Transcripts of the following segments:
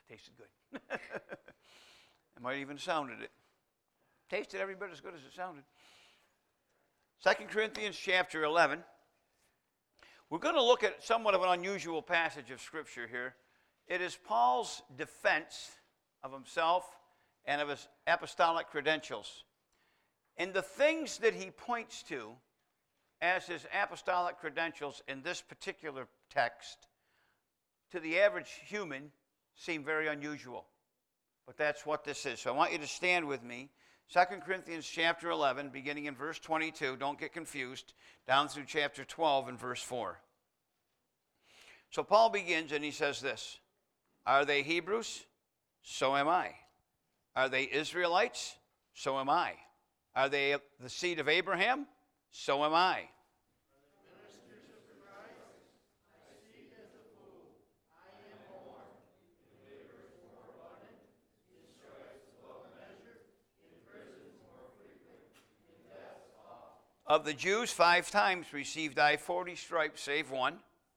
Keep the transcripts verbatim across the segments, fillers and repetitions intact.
tasted good. It might even sounded it. Tasted every bit as good as it sounded. Second Corinthians chapter eleven. We're going to look at somewhat of an unusual passage of Scripture here. It is Paul's defense of himself and of his apostolic credentials. And the things that he points to as his apostolic credentials in this particular text, to the average human, seem very unusual. But that's what this is. So I want you to stand with me. Second Corinthians chapter eleven, beginning in verse twenty-two, don't get confused, down through chapter twelve and verse four. So Paul begins and he says this, are they Hebrews? So am I. Are they Israelites? So am I. Are they the seed of Abraham? So am I. Of the Jews, five times received I forty stripes, save one.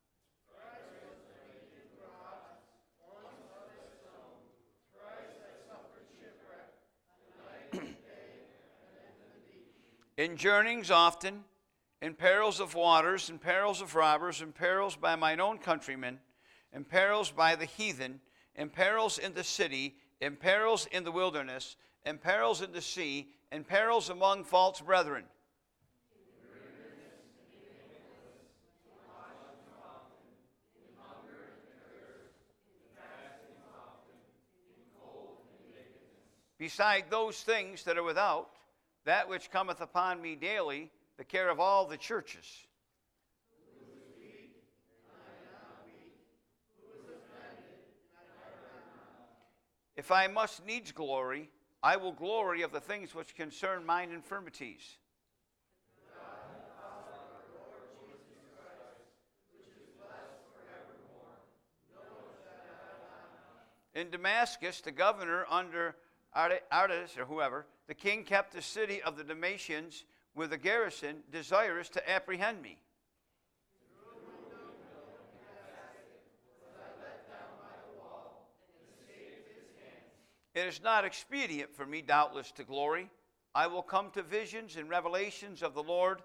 In journeyings often, in perils of waters, in perils of robbers, in perils by mine own countrymen, in perils by the heathen, in perils in the city, in perils in the wilderness, in perils in the sea, in perils among false brethren. Beside those things that are without, that which cometh upon me daily, the care of all the churches. If I must needs glory, I will glory of the things which concern mine infirmities. In Damascus, the governor under Artaxerxes, or whoever, the king kept the city of the Damascus with a garrison, desirous to apprehend me. It is not expedient for me, doubtless, to glory. I will come to visions and revelations of the Lord.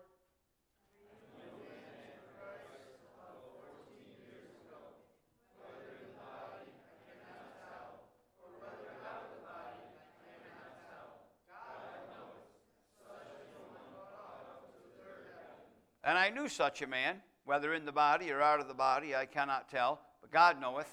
And I knew such a man, whether in the body or out of the body, I cannot tell, but God knoweth.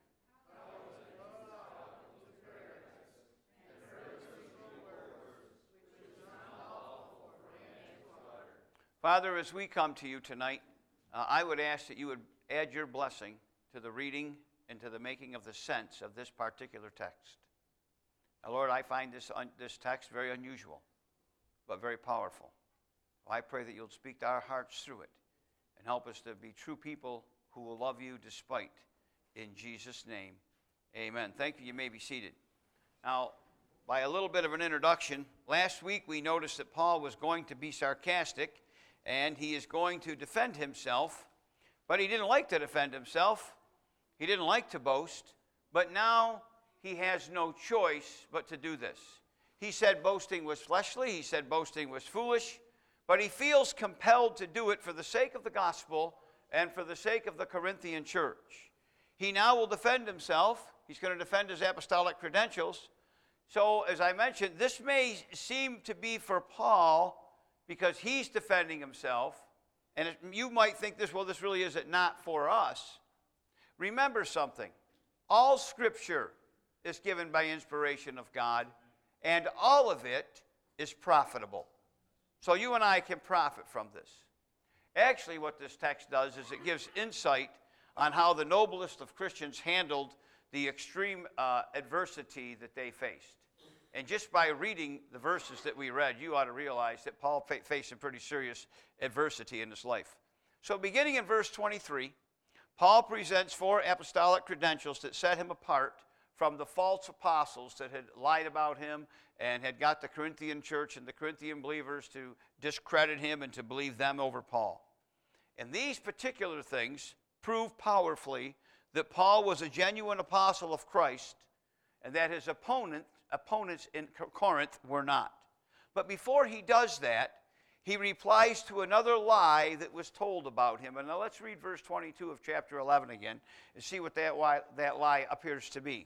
Father, as we come to you tonight, uh, I would ask that you would add your blessing to the reading and to the making of the sense of this particular text. Now, Lord, I find this, un- this text very unusual, but very powerful. I pray that you'll speak to our hearts through it and help us to be true people who will love you despite. In Jesus' name, amen. Thank you. You may be seated. Now, by a little bit of an introduction, last week we noticed that Paul was going to be sarcastic and he is going to defend himself, but he didn't like to defend himself. He didn't like to boast, but now he has no choice but to do this. He said boasting was fleshly. He said boasting was foolish. But he feels compelled to do it for the sake of the gospel and for the sake of the Corinthian church. He now will defend himself. He's going to defend his apostolic credentials. So, as I mentioned, this may seem to be for Paul because he's defending himself. And it, you might think this, well, this really isn't not for us. Remember something. All Scripture is given by inspiration of God, and all of it is profitable. So you and I can profit from this. Actually, what this text does is it gives insight on how the noblest of Christians handled the extreme uh, adversity that they faced. And just by reading the verses that we read, you ought to realize that Paul fa- faced some pretty serious adversity in his life. So beginning in verse twenty-three, Paul presents four apostolic credentials that set him apart from the false apostles that had lied about him and had got the Corinthian church and the Corinthian believers to discredit him and to believe them over Paul. And these particular things prove powerfully that Paul was a genuine apostle of Christ and that his opponent, opponents in Corinth were not. But before he does that, he replies to another lie that was told about him. And now let's read verse twenty-two of chapter eleven again and see what that lie, that lie appears to be.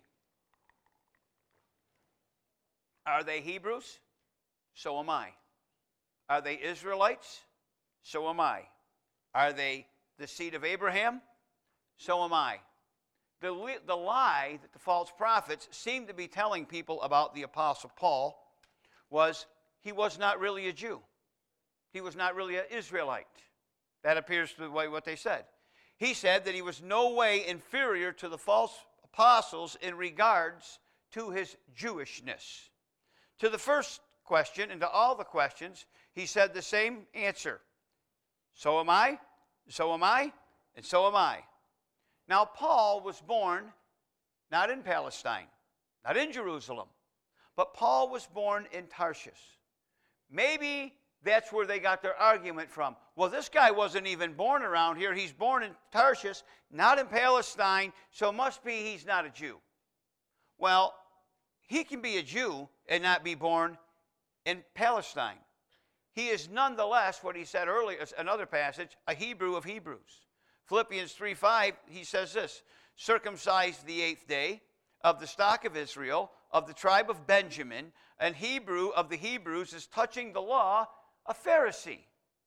Are they Hebrews? So am I. Are they Israelites? So am I. Are they the seed of Abraham? So am I. The, the lie that the false prophets seemed to be telling people about the Apostle Paul was he was not really a Jew. He was not really an Israelite. That appears to be what they said. He said that he was no way inferior to the false apostles in regards to his Jewishness. To the first question and to all the questions, he said the same answer. So am I, so am I, and so am I. Now, Paul was born not in Palestine, not in Jerusalem, but Paul was born in Tarshish. Maybe that's where they got their argument from. Well, this guy wasn't even born around here. He's born in Tarshish, not in Palestine, so it must be he's not a Jew. Well, he can be a Jew and not be born in Palestine. He is nonetheless, what he said earlier, another passage, a Hebrew of Hebrews. Philippians three five, he says this, circumcised the eighth day, of the stock of Israel, of the tribe of Benjamin, and Hebrew of the Hebrews, is touching the law, a Pharisee.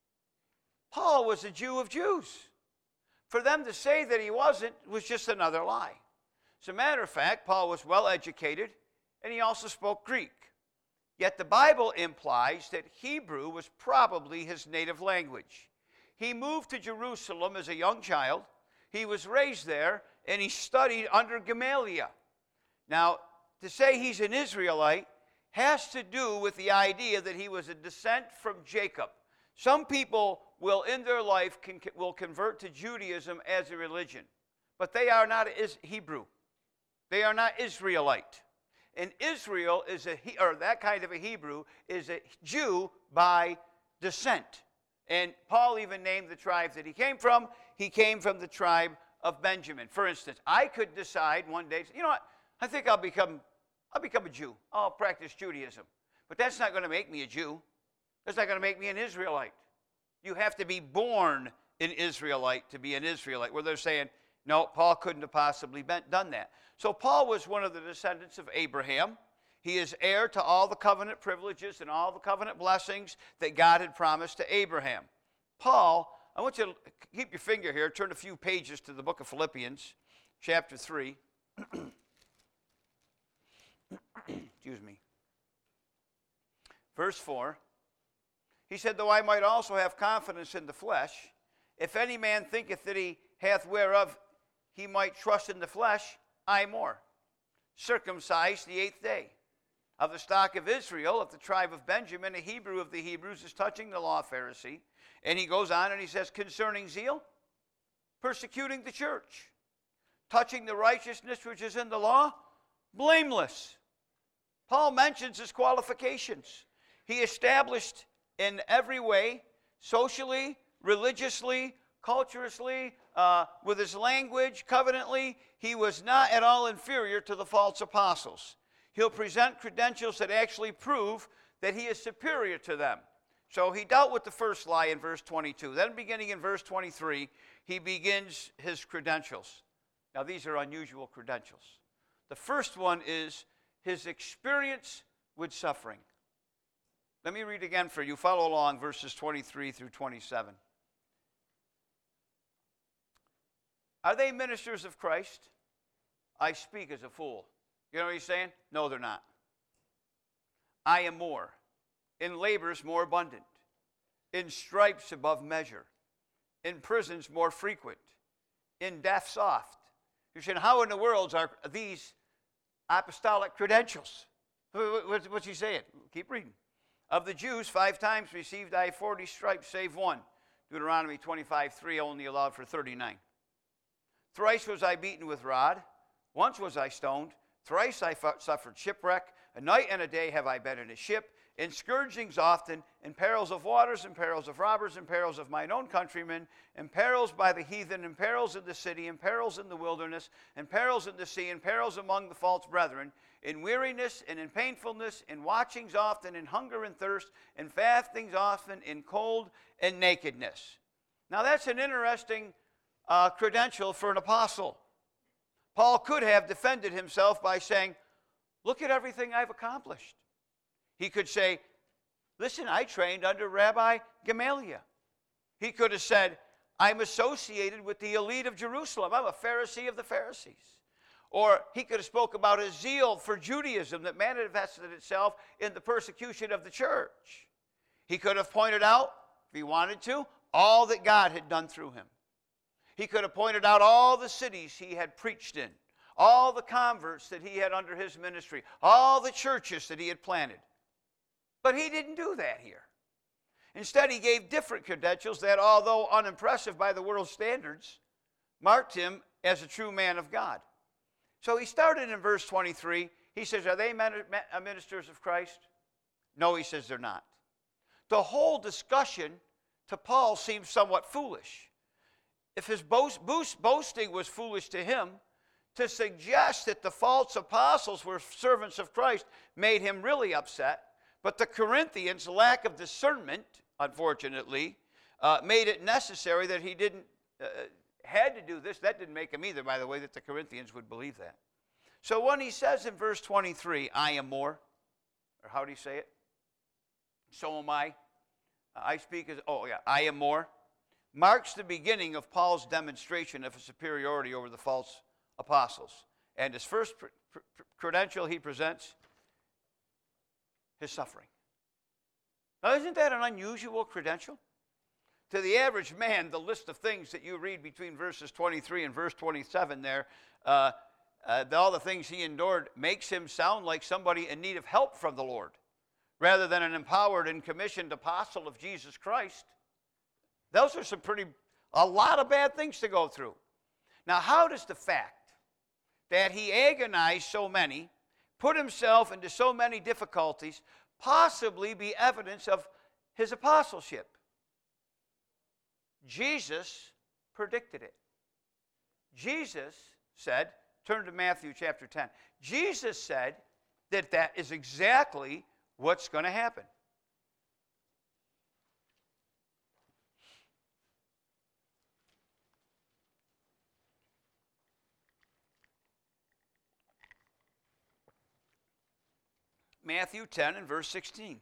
Paul was a Jew of Jews. For them to say that he wasn't was just another lie. As a matter of fact, Paul was well educated, and he also spoke Greek. Yet the Bible implies that Hebrew was probably his native language. He moved to Jerusalem as a young child. He was raised there, and he studied under Gamaliel. Now, to say he's an Israelite has to do with the idea that he was a descent from Jacob. Some people will, in their life, can, will convert to Judaism as a religion, but they are not Hebrew. They are not Israelite. And Israel is a, or that kind of a Hebrew is a Jew by descent. And Paul even named the tribe that he came from. He came from the tribe of Benjamin. For instance, I could decide one day, you know what, I think I'll become, I'll become a Jew. I'll practice Judaism. But that's not going to make me a Jew. That's not going to make me an Israelite. You have to be born an Israelite to be an Israelite, where they're saying, no, Paul couldn't have possibly been, done that. So Paul was one of the descendants of Abraham. He is heir to all the covenant privileges and all the covenant blessings that God had promised to Abraham. Paul, I want you to keep your finger here, turn a few pages to the book of Philippians, chapter three. Excuse me. Verse four. He said, though I might also have confidence in the flesh, if any man thinketh that he hath whereof he might trust in the flesh, I more. Circumcised the eighth day, of the stock of Israel, of the tribe of Benjamin, a Hebrew of the Hebrews, is touching the law, Pharisee. And he goes on and he says, concerning zeal, persecuting the church, touching the righteousness which is in the law, blameless. Paul mentions his qualifications. He established in every way, socially, religiously, culturally, uh, with his language, covenantly, he was not at all inferior to the false apostles. He'll present credentials that actually prove that he is superior to them. So he dealt with the first lie in verse twenty-two. Then beginning in verse twenty-three, he begins his credentials. Now these are unusual credentials. The first one is his experience with suffering. Let me read again for you. Follow along, verses twenty-three through twenty-seven. Are they ministers of Christ? I speak as a fool. You know what he's saying? No, they're not. I am more. In labors more abundant. In stripes above measure. In prisons more frequent. In deaths oft. You're saying, how in the world are these apostolic credentials? What's he saying? Keep reading. Of the Jews, five times received I forty stripes, save one. Deuteronomy twenty-five three only allowed for thirty-nine. Thrice was I beaten with rod. Once was I stoned. Thrice I suffered shipwreck. A night and a day have I been in a ship, in scourgings often, in perils of waters, in perils of robbers, in perils of mine own countrymen, in perils by the heathen, in perils in the city, in perils in the wilderness, in perils in the sea, in perils among the false brethren, in weariness and in painfulness, in watchings often, in hunger and thirst, in fastings often, in cold and nakedness. Now that's an interesting uh, credential for an apostle. Paul could have defended himself by saying, look at everything I've accomplished. He could say, listen, I trained under Rabbi Gamaliel. He could have said, I'm associated with the elite of Jerusalem. I'm a Pharisee of the Pharisees. Or he could have spoke about his zeal for Judaism that manifested itself in the persecution of the church. He could have pointed out, if he wanted to, all that God had done through him. He could have pointed out all the cities he had preached in, all the converts that he had under his ministry, all the churches that he had planted. But he didn't do that here. Instead, he gave different credentials that, although unimpressive by the world's standards, marked him as a true man of God. So he started in verse twenty-three. He says, are they ministers of Christ? No, he says they're not. The whole discussion to Paul seems somewhat foolish. If his boast, boast, boasting was foolish to him, to suggest that the false apostles were servants of Christ made him really upset. But the Corinthians' lack of discernment, unfortunately, uh, made it necessary that he didn't, uh, had to do this. That didn't make him either, by the way, that the Corinthians would believe that. So when he says in verse twenty-three, I am more, or how do you say it? So am I. I speak as, oh yeah, I am more, marks the beginning of Paul's demonstration of his superiority over the false apostles. And his first pr- pr- credential he presents, his suffering. Now, isn't that an unusual credential? To the average man, the list of things that you read between verses twenty-three and verse twenty-seven there, uh, uh, all the things he endured, makes him sound like somebody in need of help from the Lord, rather than an empowered and commissioned apostle of Jesus Christ. Those are some pretty, a lot of bad things to go through. Now, how does the fact that he agonized so many, put himself into so many difficulties, possibly be evidence of his apostleship? Jesus predicted it. Jesus said, turn to Matthew chapter ten. Jesus said that that is exactly what's going to happen. Matthew ten and verse sixteen.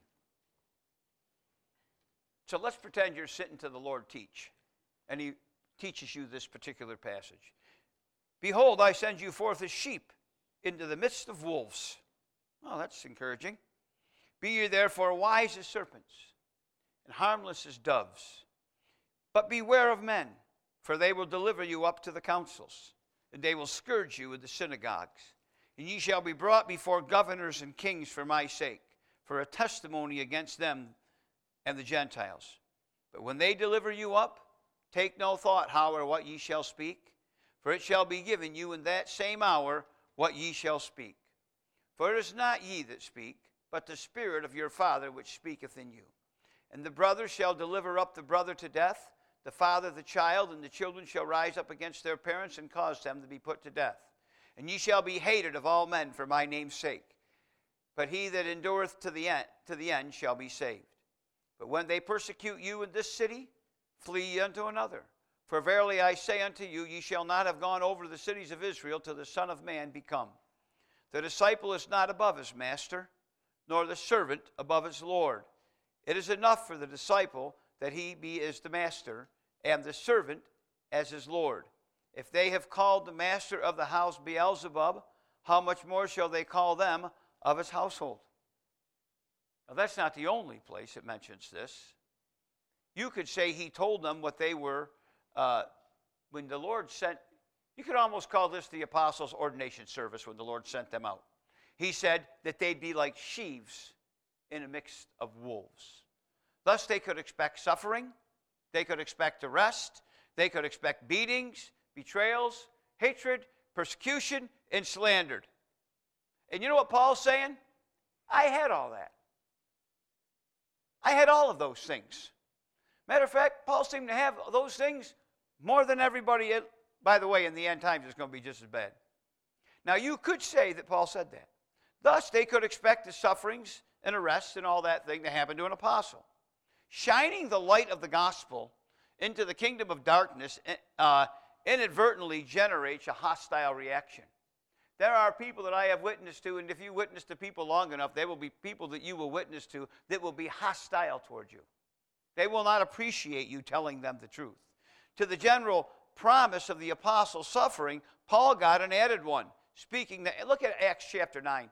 So let's pretend you're sitting to the Lord teach, and he teaches you this particular passage. Behold, I send you forth as sheep into the midst of wolves. Oh, that's encouraging. Be ye therefore wise as serpents, and harmless as doves. But beware of men, for they will deliver you up to the councils, and they will scourge you in the synagogues. And ye shall be brought before governors and kings for my sake, for a testimony against them and the Gentiles. But when they deliver you up, take no thought how or what ye shall speak, for it shall be given you in that same hour what ye shall speak. For it is not ye that speak, but the Spirit of your Father which speaketh in you. And the brother shall deliver up the brother to death, the father the child, and the children shall rise up against their parents and cause them to be put to death. And ye shall be hated of all men for my name's sake. But he that endureth to the end, to the end shall be saved. But when they persecute you in this city, flee ye unto another. For verily I say unto you, ye shall not have gone over the cities of Israel till the Son of Man be come. The disciple is not above his master, nor the servant above his Lord. It is enough for the disciple that he be as the master, and the servant as his Lord. If they have called the master of the house Beelzebub, how much more shall they call them of his household? Now, that's not the only place it mentions this. You could say he told them what they were, uh, when the Lord sent, you could almost call this the apostles' ordination service when the Lord sent them out. He said that they'd be like sheaves in a mix of wolves. Thus, they could expect suffering, they could expect arrest, they could expect beatings, betrayals, hatred, persecution, and slandered. And you know what Paul's saying? I had all that. I had all of those things. Matter of fact, Paul seemed to have those things more than everybody else. By the way, in the end times, it's going to be just as bad. Now, you could say that Paul said that. Thus, they could expect the sufferings and arrests and all that thing to happen to an apostle. Shining the light of the gospel into the kingdom of darkness uh, inadvertently generates a hostile reaction. There are people that I have witnessed to, and if you witness to people long enough, there will be people that you will witness to that will be hostile toward you. They will not appreciate you telling them the truth. To the general promise of the apostle's suffering, Paul got an added one. Speaking that, look at Acts chapter nine.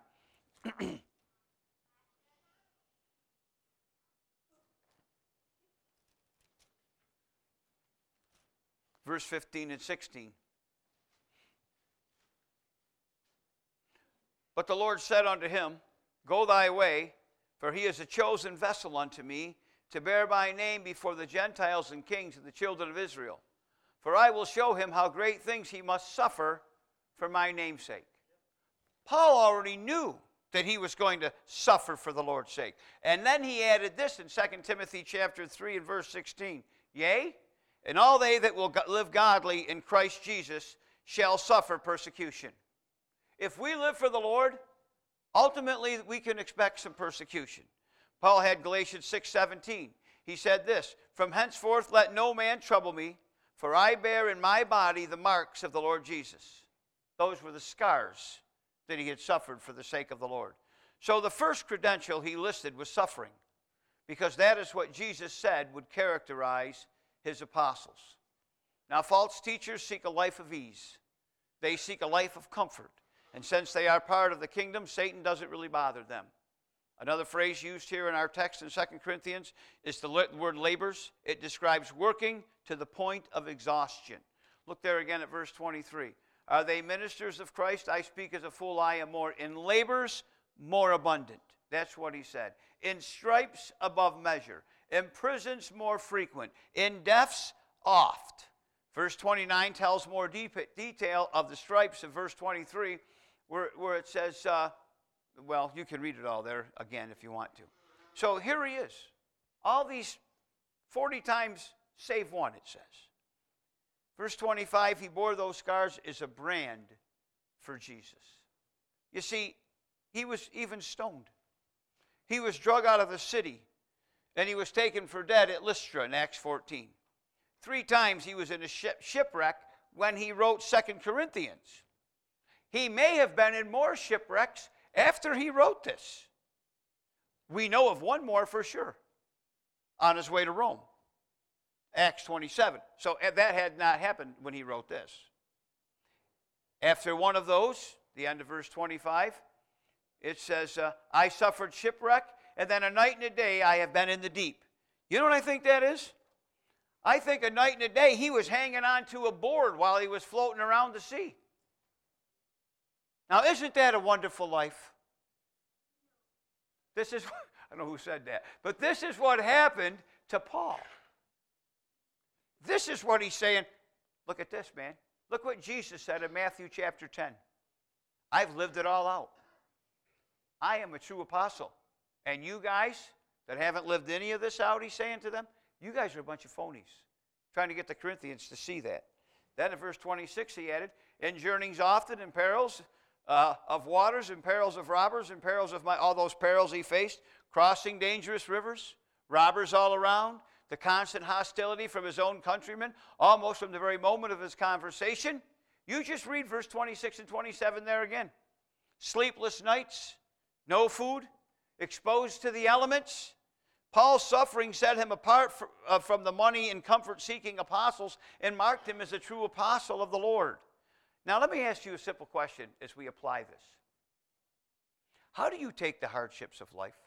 Verse fifteen and sixteen. But the Lord said unto him, Go thy way, for he is a chosen vessel unto me, to bear my name before the Gentiles and kings and the children of Israel. For I will show him how great things he must suffer for my name's sake. Paul already knew that he was going to suffer for the Lord's sake. And then he added this in Second Timothy chapter three and verse sixteen. Yea, and all they that will live godly in Christ Jesus shall suffer persecution. If we live for the Lord, ultimately we can expect some persecution. Paul had Galatians six seventeen. He said this, From henceforth let no man trouble me, for I bear in my body the marks of the Lord Jesus. Those were the scars that he had suffered for the sake of the Lord. So the first credential he listed was suffering, because that is what Jesus said would characterize his apostles. Now, false teachers seek a life of ease. They seek a life of comfort. And since they are part of the kingdom, Satan doesn't really bother them. Another phrase used here in our text in Second Corinthians is the word labors. It describes working to the point of exhaustion. Look there again at verse twenty-three. Are they ministers of Christ? I speak as a fool, I am more. In labors, more abundant. That's what he said. In stripes, above measure. In prisons, more frequent. In deaths, oft. Verse twenty-nine tells more deep detail of the stripes of verse twenty-three, where, where it says, uh, well, you can read it all there again if you want to. So here he is. All these forty times, save one, it says. Verse twenty-five, he bore those scars as a brand for Jesus. You see, he was even stoned. He was drug out of the city, and he was taken for dead at Lystra in Acts fourteen. Three times he was in a ship, shipwreck when he wrote Second Corinthians. He may have been in more shipwrecks after he wrote this. We know of one more for sure, on his way to Rome. Acts twenty-seven. So that had not happened when he wrote this. After one of those, the end of verse twenty-five, it says, uh, I suffered shipwreck, and then a night and a day I have been in the deep. You know what I think that is? I think a night and a day he was hanging on to a board while he was floating around the sea. Now, isn't that a wonderful life? This is, I don't know who said that, but this is what happened to Paul. This is what he's saying. Look at this, man. Look what Jesus said in Matthew chapter ten. I've lived it all out. I am a true apostle. And you guys that haven't lived any of this out, he's saying to them, you guys are a bunch of phonies. Trying to get the Corinthians to see that. Then in verse twenty-six he added, in journeyings often, in perils uh, of waters, in perils of robbers, in perils of my, all those perils he faced, crossing dangerous rivers, robbers all around, the constant hostility from his own countrymen, almost from the very moment of his conversation. You just read verse twenty-six and twenty-seven there again. Sleepless nights, no food, exposed to the elements. Paul's suffering set him apart for, uh, from the money and comfort-seeking apostles and marked him as a true apostle of the Lord. Now let me ask you a simple question as we apply this. How do you take the hardships of life?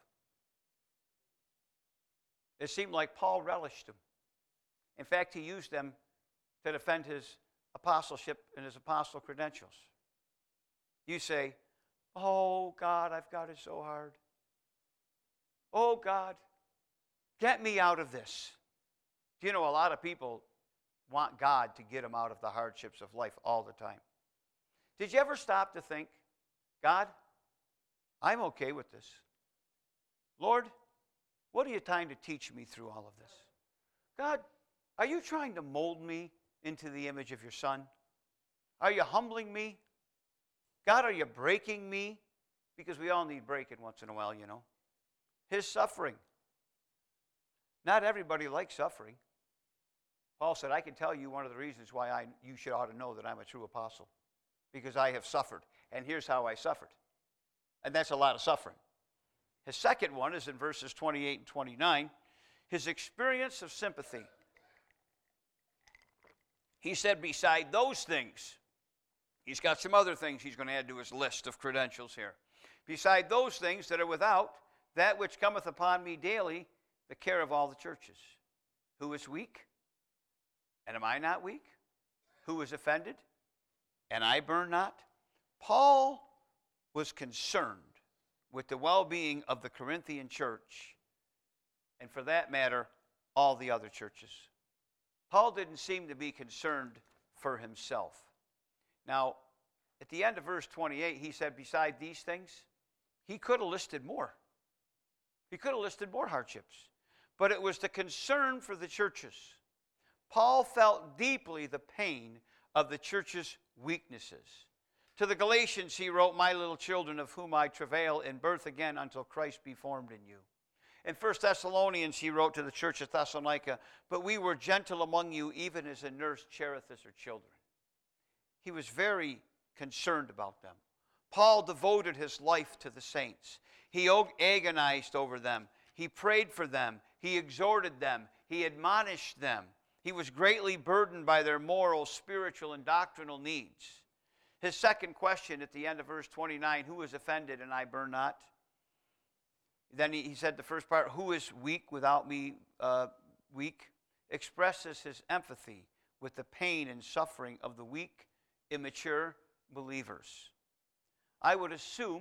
It seemed like Paul relished them. In fact, he used them to defend his apostleship and his apostle credentials. You say, oh, God, I've got it so hard. Oh, God, get me out of this. Do you know a lot of people want God to get them out of the hardships of life all the time? Did you ever stop to think, God, I'm okay with this. Lord, what are you trying to teach me through all of this? God, are you trying to mold me into the image of your Son? Are you humbling me? God, are you breaking me? Because we all need breaking once in a while, you know. His suffering. Not everybody likes suffering. Paul said, I can tell you one of the reasons why I, you should ought to know that I'm a true apostle. Because I have suffered. And here's how I suffered. And that's a lot of suffering. His second one is in verses twenty-eight and twenty-nine. His experience of sympathy. He said, beside those things, he's got some other things he's going to add to his list of credentials here. Beside those things that are without, that which cometh upon me daily, the care of all the churches. Who is weak? And am I not weak? Who is offended? And I burn not? Paul was concerned with the well-being of the Corinthian church, and for that matter, all the other churches. Paul didn't seem to be concerned for himself. Now, at the end of verse twenty-eight, he said, beside these things, he could have listed more. He could have listed more hardships. But it was the concern for the churches. Paul felt deeply the pain of the church's weaknesses. To the Galatians he wrote, my little children, of whom I travail in birth again until Christ be formed in you. In First Thessalonians he wrote to the church of Thessalonica, but we were gentle among you, even as a nurse cherisheth her children. He was very concerned about them. Paul devoted his life to the saints. He agonized over them. He prayed for them. He exhorted them. He admonished them. He was greatly burdened by their moral, spiritual, and doctrinal needs. His second question at the end of verse twenty-nine, who is offended and I burn not? Then he, he said the first part, who is weak without me uh, weak? Expresses his empathy with the pain and suffering of the weak, immature believers. I would assume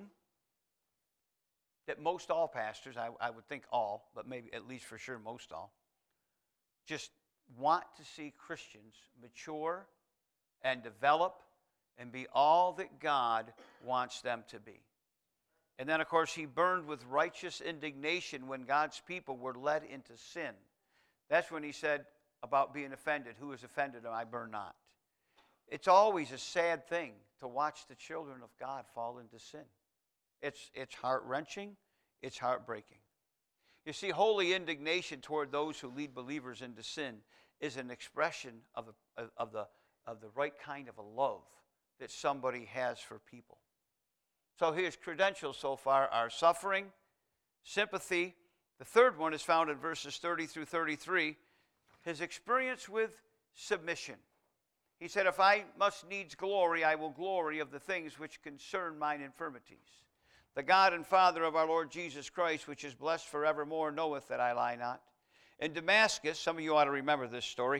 that most all pastors, I, I would think all, but maybe at least for sure most all, just want to see Christians mature and develop and be all that God wants them to be. And then, of course, he burned with righteous indignation when God's people were led into sin. That's when he said about being offended, who is offended and I burn not. It's always a sad thing to watch the children of God fall into sin. It's, it's heart-wrenching. It's heartbreaking. You see, holy indignation toward those who lead believers into sin is an expression of the, of the, of the right kind of a love that somebody has for people. So his credentials so far are suffering, sympathy. The third one is found in verses thirty through thirty-three. His experience with submission. He said, if I must needs glory, I will glory of the things which concern mine infirmities. The God and Father of our Lord Jesus Christ, which is blessed forevermore, knoweth that I lie not. In Damascus, some of you ought to remember this story.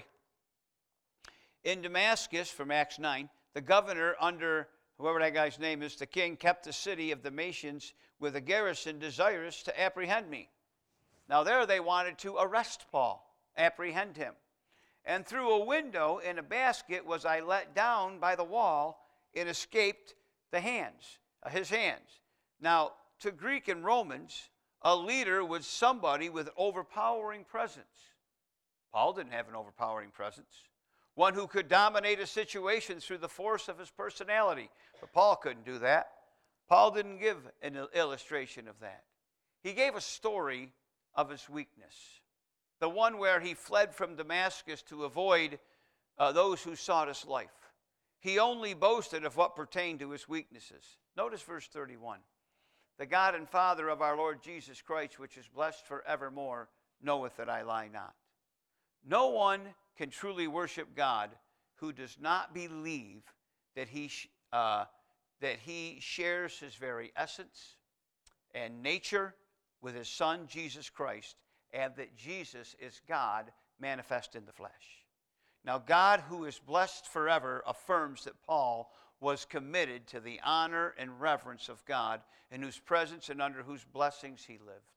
In Damascus, from Acts nine, the governor under, whoever that guy's name is, the king, kept the city of Damascus with a garrison desirous to apprehend me. Now there they wanted to arrest Paul, apprehend him. And through a window in a basket was I let down by the wall, and escaped the hands, uh, his hands. Now, to Greek and Romans, a leader was somebody with overpowering presence. Paul didn't have an overpowering presence. One who could dominate a situation through the force of his personality. But Paul couldn't do that. Paul didn't give an illustration of that. He gave a story of his weakness. The one where he fled from Damascus to avoid uh, those who sought his life. He only boasted of what pertained to his weaknesses. Notice verse thirty-one. The God and Father of our Lord Jesus Christ, which is blessed forevermore, knoweth that I lie not. No one can truly worship God who does not believe that he, uh, that he shares his very essence and nature with his Son, Jesus Christ, and that Jesus is God manifest in the flesh. Now, God, who is blessed forever, affirms that Paul was committed to the honor and reverence of God, in whose presence and under whose blessings he lived.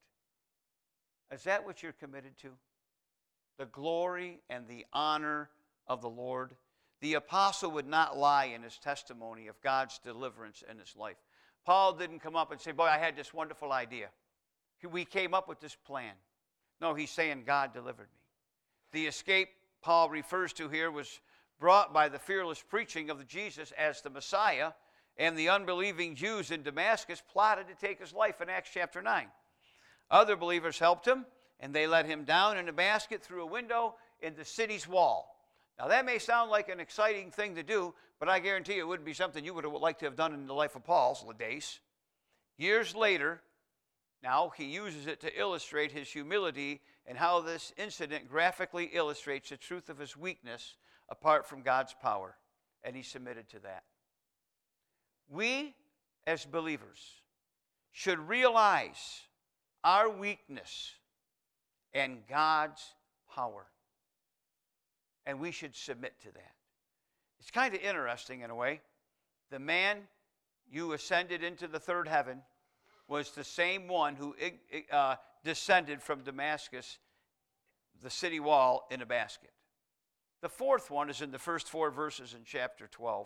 Is that what you're committed to? The glory and the honor of the Lord? The apostle would not lie in his testimony of God's deliverance in his life. Paul didn't come up and say, boy, I had this wonderful idea. We came up with this plan. No, he's saying God delivered me. The escape Paul refers to here was brought by the fearless preaching of the Jesus as the Messiah, and the unbelieving Jews in Damascus plotted to take his life in Acts chapter nine. Other believers helped him, and they let him down in a basket through a window in the city's wall. Now, that may sound like an exciting thing to do, but I guarantee you it wouldn't be something you would have liked to have done in the life of Paul's days. Years later, now he uses it to illustrate his humility and how this incident graphically illustrates the truth of his weakness apart from God's power, and he submitted to that. We, as believers, should realize our weakness and God's power, and we should submit to that. It's kind of interesting in a way. The man you ascended into the third heaven was the same one who uh, descended from Damascus, the city wall, in a basket. The fourth one is in the first four verses in chapter twelve.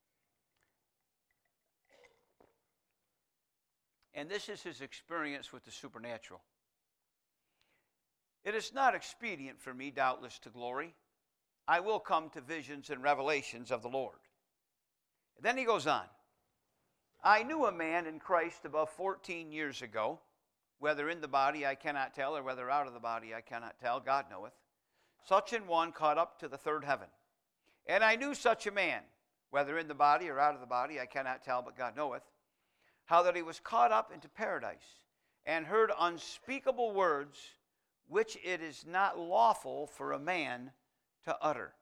And this is his experience with the supernatural. It is not expedient for me, doubtless, to glory. I will come to visions and revelations of the Lord. And then he goes on. I knew a man in Christ above fourteen years ago, whether in the body I cannot tell, or whether out of the body I cannot tell, God knoweth. Such an one caught up to the third heaven. And I knew such a man, whether in the body or out of the body I cannot tell, but God knoweth, how that he was caught up into paradise, and heard unspeakable words, which it is not lawful for a man to utter.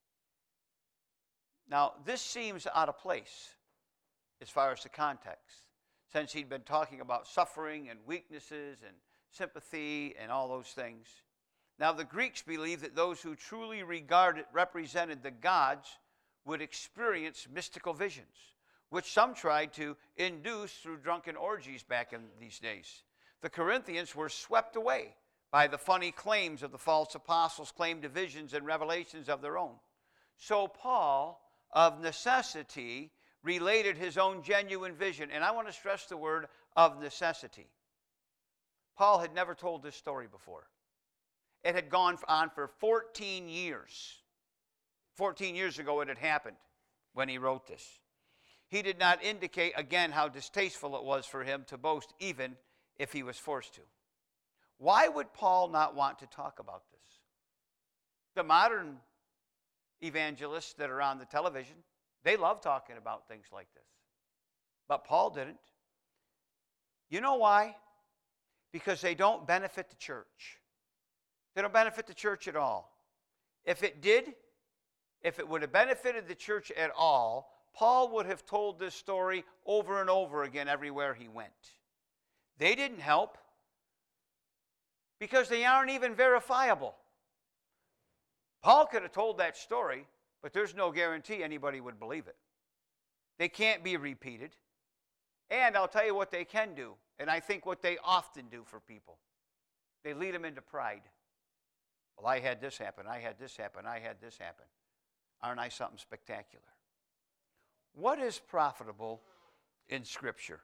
Now, this seems out of place as far as the context, since he'd been talking about suffering and weaknesses and sympathy and all those things. Now, the Greeks believed that those who truly regarded, represented the gods would experience mystical visions, which some tried to induce through drunken orgies back in these days. The Corinthians were swept away by the funny claims of the false apostles, claimed visions and revelations of their own. So Paul, of necessity, related his own genuine vision. And I want to stress the word of necessity. Paul had never told this story before. It had gone on for fourteen years. fourteen years ago it had happened when he wrote this. He did not indicate, again, how distasteful it was for him to boast, even if he was forced to. Why would Paul not want to talk about this? The modern evangelists that are on the television, they love talking about things like this. But Paul didn't. You know why? Because they don't benefit the church. They don't benefit the church at all. If it did, if it would have benefited the church at all, Paul would have told this story over and over again everywhere he went. They didn't help because they aren't even verifiable. Paul could have told that story, but there's no guarantee anybody would believe it. They can't be repeated. And I'll tell you what they can do, and I think what they often do for people. They lead them into pride. Well, I had this happen, I had this happen, I had this happen. Aren't I something spectacular? What is profitable in Scripture?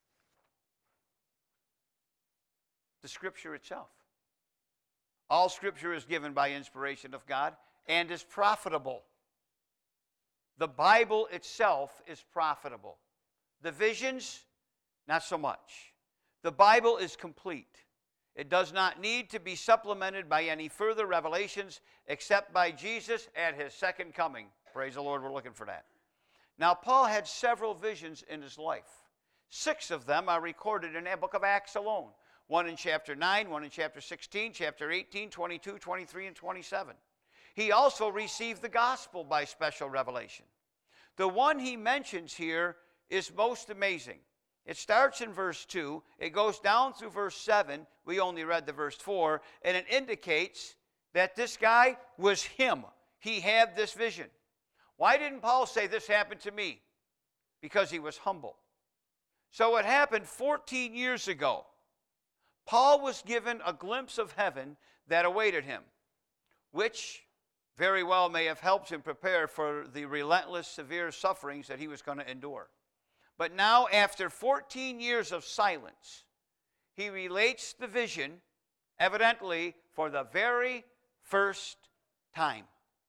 The Scripture itself. All Scripture is given by inspiration of God and is profitable. The Bible itself is profitable. The visions, not so much. The Bible is complete. It does not need to be supplemented by any further revelations except by Jesus at his second coming. Praise the Lord, we're looking for that. Now, Paul had several visions in his life. Six of them are recorded in the book of Acts alone. One in chapter nine, one in chapter sixteen, chapter eighteen, twenty-two, twenty-three, and twenty-seven. He also received the gospel by special revelation. The one he mentions here is most amazing. It starts in verse two. It goes down through verse seven. We only read the verse four. And it indicates that this guy was him. He had this vision. Why didn't Paul say this happened to me? Because he was humble. So it happened fourteen years ago. Paul was given a glimpse of heaven that awaited him, which very well may have helped him prepare for the relentless, severe sufferings that he was going to endure. But now, after fourteen years of silence, he relates the vision evidently for the very first time.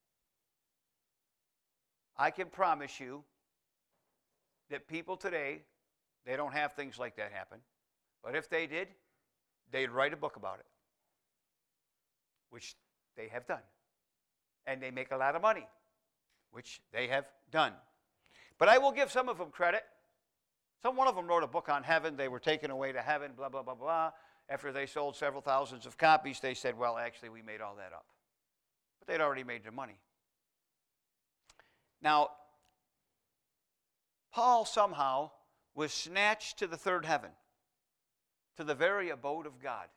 I can promise you that people today, they don't have things like that happen. But if they did, they'd write a book about it, which they have done. And they make a lot of money, which they have done. But I will give some of them credit. Some one of them wrote a book on heaven. They were taken away to heaven, blah, blah, blah, blah. After they sold several thousands of copies, they said, well, actually, we made all that up. But they'd already made their money. Now, Paul somehow was snatched to the third heaven, to the very abode of God.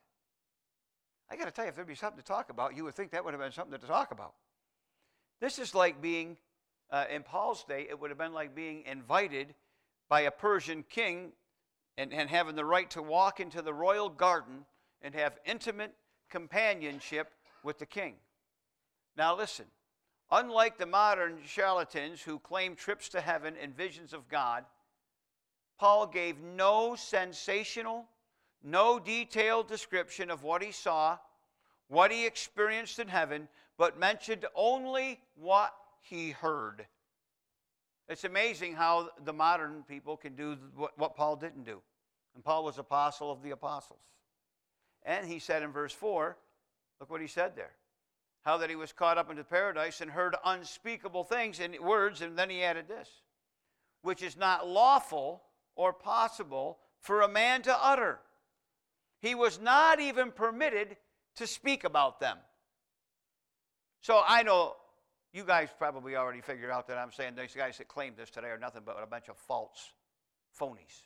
I got to tell you, if there'd be something to talk about, you would think that would have been something to talk about. This is like being, uh, in Paul's day, it would have been like being invited by a Persian king and, and having the right to walk into the royal garden and have intimate companionship with the king. Now listen, unlike the modern charlatans who claim trips to heaven and visions of God, Paul gave no sensational, no detailed description of what he saw, what he experienced in heaven, but mentioned only what he heard. It's amazing how the modern people can do what, what Paul didn't do. And Paul was apostle of the apostles. And he said in verse four, look what he said there. How that he was caught up into paradise and heard unspeakable things in words, and then he added this, which is not lawful or possible for a man to utter. He was not even permitted to speak about them. So I know you guys probably already figured out that I'm saying these guys that claim this today are nothing but a bunch of false phonies.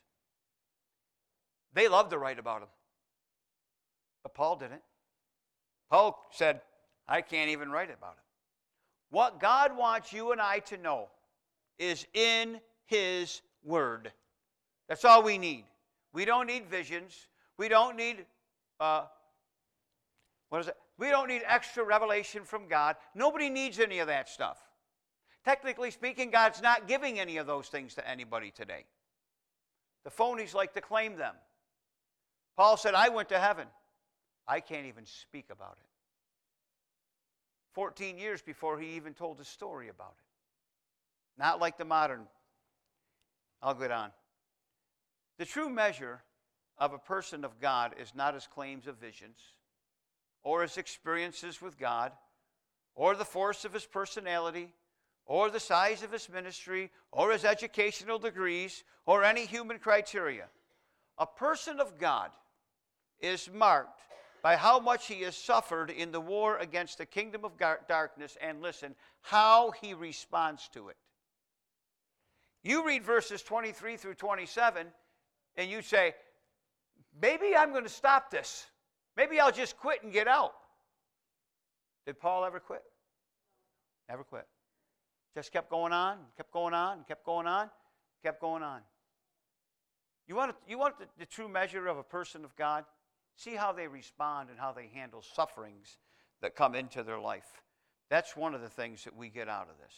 They love to write about him. But Paul didn't. Paul said, I can't even write about it. What God wants you and I to know is in His Word. That's all we need. We don't need visions. We don't need, uh, what is it? We don't need extra revelation from God. Nobody needs any of that stuff. Technically speaking, God's not giving any of those things to anybody today. The phonies like to claim them. Paul said, I went to heaven. I can't even speak about it. fourteen years before he even told a story about it. Not like the modern. I'll get on. The true measure of a person of God is not his claims of visions, or his experiences with God, or the force of his personality, or the size of his ministry, or his educational degrees, or any human criteria. A person of God is marked by how much he has suffered in the war against the kingdom of darkness, and listen, how he responds to it. You read verses twenty-three through twenty-seven, and you say, maybe I'm going to stop this. Maybe I'll just quit and get out. Did Paul ever quit? Never quit. Just kept going on, kept going on, kept going on, kept going on. You want, to, you want the, the true measure of a person of God? See how they respond and how they handle sufferings that come into their life. That's one of the things that we get out of this.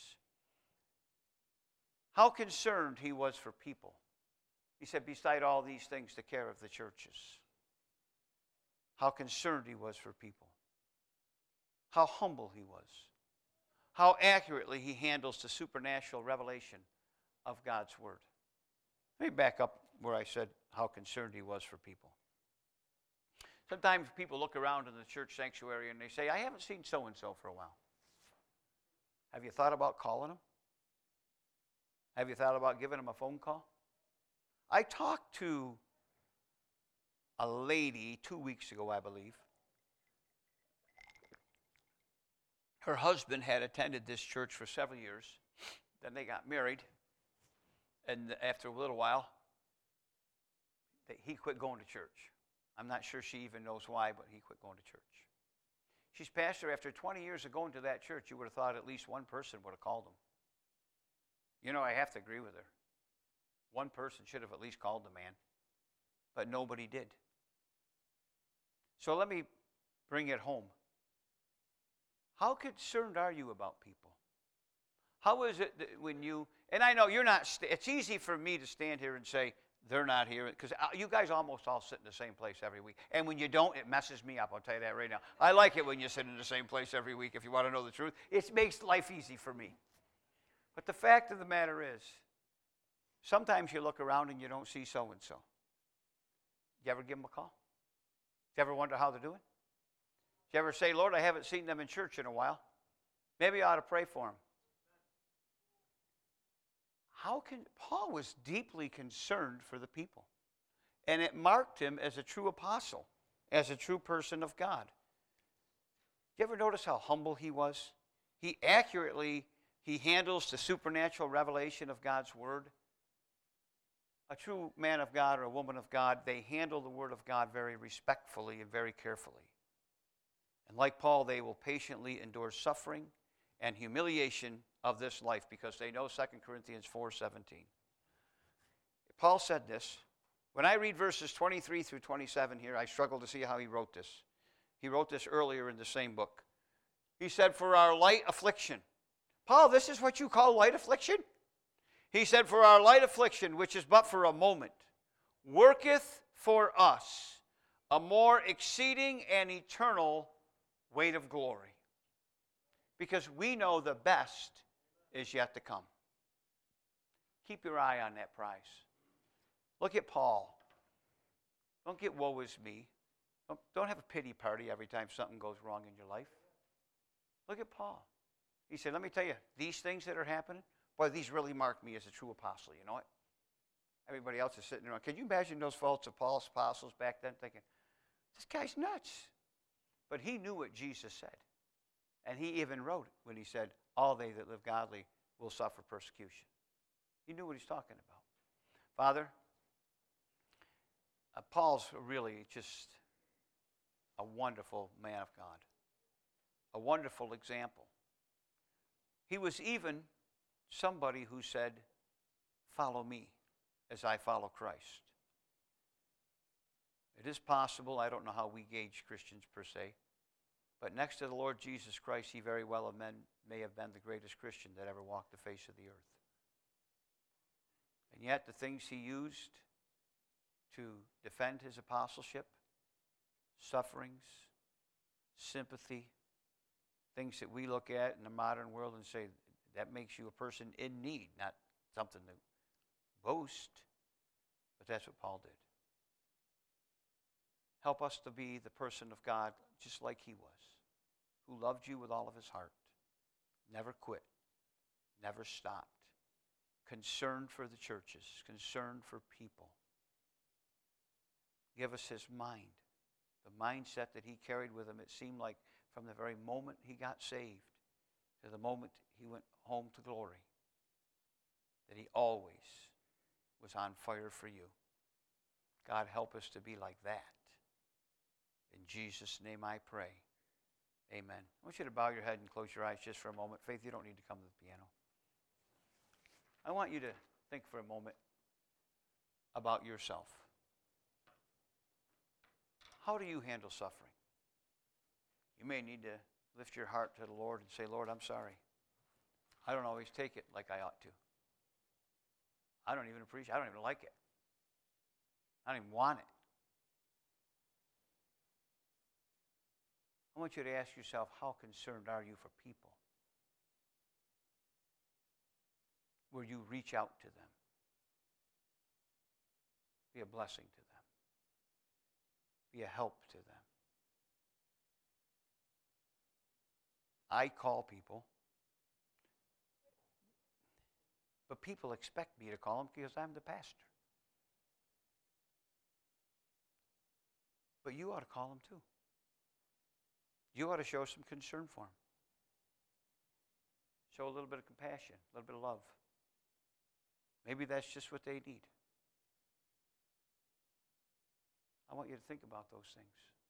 How concerned he was for people. He said, beside all these things, the care of the churches. How concerned he was for people. How humble he was. How accurately he handles the supernatural revelation of God's Word. Let me back up where I said how concerned he was for people. Sometimes people look around in the church sanctuary and they say, I haven't seen so-and-so for a while. Have you thought about calling them? Have you thought about giving them a phone call? I talked to a lady two weeks ago, I believe. Her husband had attended this church for several years. Then they got married. And after a little while, he quit going to church. I'm not sure she even knows why, but he quit going to church. She's pastor. After twenty years of going to that church, you would have thought at least one person would have called him. You know, I have to agree with her. One person should have at least called the man, but nobody did. So let me bring it home. How concerned are you about people? How is it that when you, and I know you're not, it's easy for me to stand here and say, They're not here. Because you guys almost all sit in the same place every week. And when you don't, it messes me up. I'll tell you that right now. I like it when you sit in the same place every week, if you want to know the truth. It makes life easy for me. But the fact of the matter is, sometimes you look around and you don't see so-and-so. You ever give them a call? You ever wonder how they're doing? You ever say, Lord, I haven't seen them in church in a while. Maybe I ought to pray for them. How can, Paul was deeply concerned for the people. And it marked him as a true apostle, as a true person of God. You ever notice how humble he was? He accurately, he handles the supernatural revelation of God's word. A true man of God or a woman of God, they handle the word of God very respectfully and very carefully. And like Paul, they will patiently endure suffering and humiliation of this life because they know Second Corinthians four seventeen. Paul said this. When I read verses twenty-three through twenty-seven here, I struggle to see how he wrote this. He wrote this earlier in the same book. He said, for our light affliction. Paul, this is what you call light affliction? He said, for our light affliction, which is but for a moment, worketh for us a more exceeding and eternal weight of glory. Because we know the best is yet to come. Keep your eye on that prize. Look at Paul. Don't get woe is me. Don't, don't have a pity party every time something goes wrong in your life. Look at Paul. He said, let me tell you, these things that are happening, boy, these really mark me as a true apostle. You know what? Everybody else is sitting around. Can you imagine those faults of Paul's apostles back then thinking, this guy's nuts? But he knew what Jesus said. And he even wrote it when he said, all they that live godly will suffer persecution. He knew what he's talking about. Father, uh, Paul's really just a wonderful man of God. A wonderful example. He was even somebody who said, follow me as I follow Christ. It is possible, I don't know how we gauge Christians per se, but next to the Lord Jesus Christ, he very well have been, may have been the greatest Christian that ever walked the face of the earth. And yet the things he used to defend his apostleship, sufferings, sympathy, things that we look at in the modern world and say, that makes you a person in need, not something to boast. But that's what Paul did. Help us to be the person of God just like he was, who loved you with all of his heart, never quit, never stopped, concerned for the churches, concerned for people. Give us his mind, the mindset that he carried with him. It seemed like from the very moment he got saved to the moment he went home to glory, that he always was on fire for you. God, help us to be like that. In Jesus' name I pray. Amen. I want you to bow your head and close your eyes just for a moment. Faith, you don't need to come to the piano. I want you to think for a moment about yourself. How do you handle suffering? You may need to lift your heart to the Lord and say, Lord, I'm sorry. I don't always take it like I ought to. I don't even appreciate it. I don't even like it. I don't even want it. I want you to ask yourself, how concerned are you for people? Will you reach out to them? Be a blessing to them. Be a help to them. I call people, but people expect me to call them because I'm the pastor. But you ought to call them too. You ought to show some concern for them. Show a little bit of compassion, a little bit of love. Maybe that's just what they need. I want you to think about those things.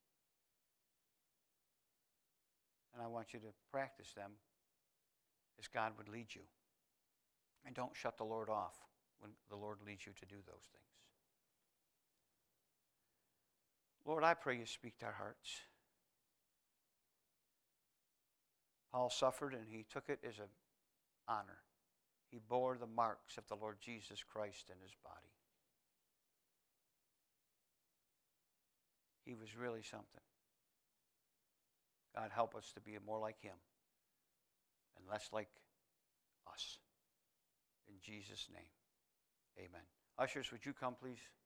And I want you to practice them as God would lead you. And don't shut the Lord off when the Lord leads you to do those things. Lord, I pray you speak to our hearts. Paul suffered and he took it as an honor. He bore the marks of the Lord Jesus Christ in his body. he was really something. God, help us to be more like him and less like us. In Jesus' name, amen. Ushers, would you come, please?